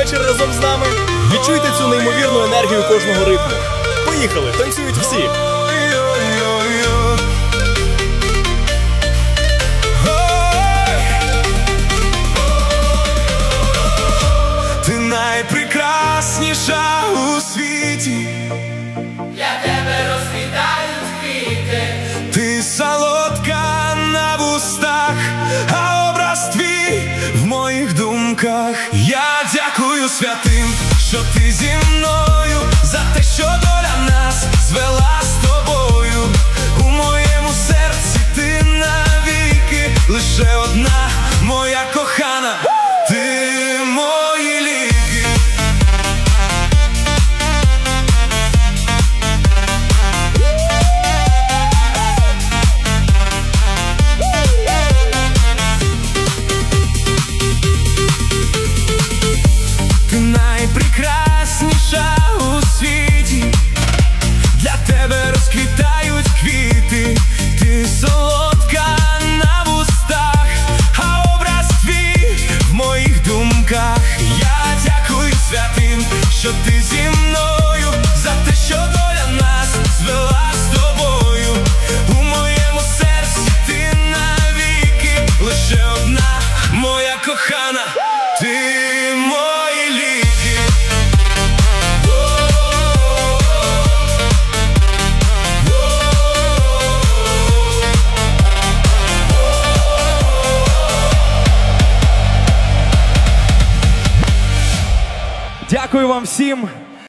вечір разом з нами. Відчуйте цю неймовірну енергію кожного ритму. Поїхали, танцюють всі. Ти найпрекрасніша у світі, для тебе розквітають квіти. ти солодка на вустах, а образ твій в моїх думках. Я дякую святим, що ти зі мною, за те, що доля нас звела з тобою. У моєму серці ти навіки, лише одна моя кохана. Ти мої ліки. Ти найпрекрасніша у світі, для тебе розквітають квіти. Ти солодка на вустах, а образ твій в моїх думках. Я дякую святим, що ти зі мною, за те, що доля нас звела з тобою. У моєму серці ти навіки, лише одна моя кохана. Ти мої ліки. Дякую вам всім.